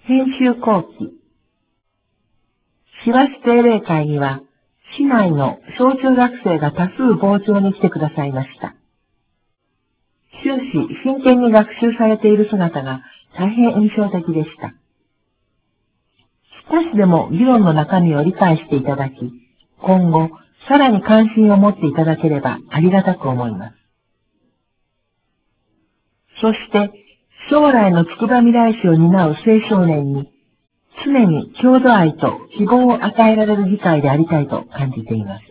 編集後期。市和市定例会には、市内の小中学生が多数傍聴に来てくださいました。終始真剣に学習されている姿が大変印象的でした。少しでも議論の中身を理解していただき、今後さらに関心を持っていただければありがたく思います。そして、将来の筑波未来市を担う青少年に、常に郷土愛と希望を与えられる議会でありたいと感じています。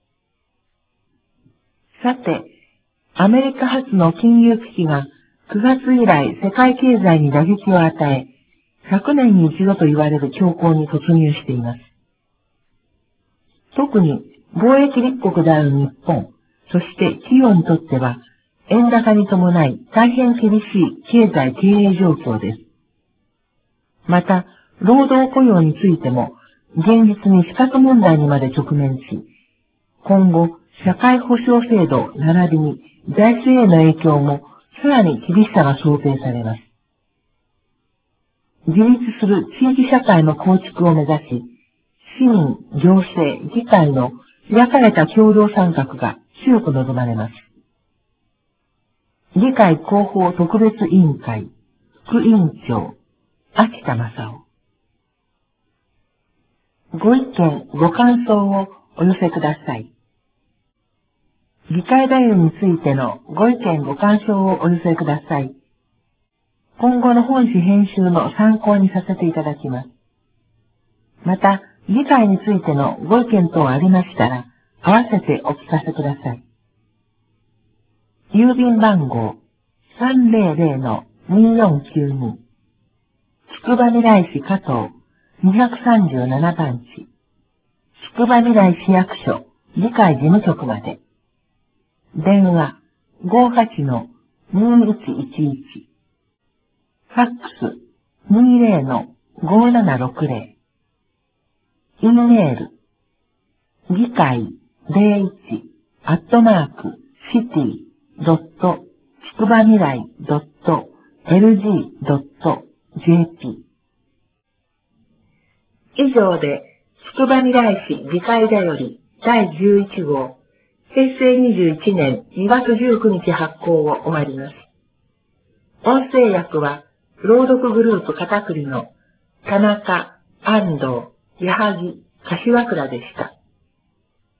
さて、アメリカ発の金融危機が9月以来世界経済に打撃を与え、100年に一度と言われる恐慌に突入しています。特に貿易立国である日本、そして企業にとっては、円高に伴い大変厳しい経済経営状況です。また、労働雇用についても、現実に死活問題にまで直面し、今後、社会保障制度並びに財政への影響もさらに厳しさが想定されます。自立する地域社会の構築を目指し、市民、行政、議会の開かれた共同参画が強く望まれます。議会広報特別委員会、副委員長、秋田正夫。ご意見、ご感想をお寄せください。議会太夫についてのご意見、ご感想をお寄せください。今後の本誌編集の参考にさせていただきます。また、議会についてのご意見等ありましたら、合わせてお聞かせください。郵便番号 300-2492 つくばみらい市加藤237番地つくばみらい市役所議会事務局まで。電話 58-2111 ファックス 20-5760 インメール議会01@city.つくばみらい .lg.jp 以上でつくばみらい市議会だより第11号平成21年2月19日発行を終わります。音声訳は朗読グループ片栗の田中、安藤、矢作、柏倉でした。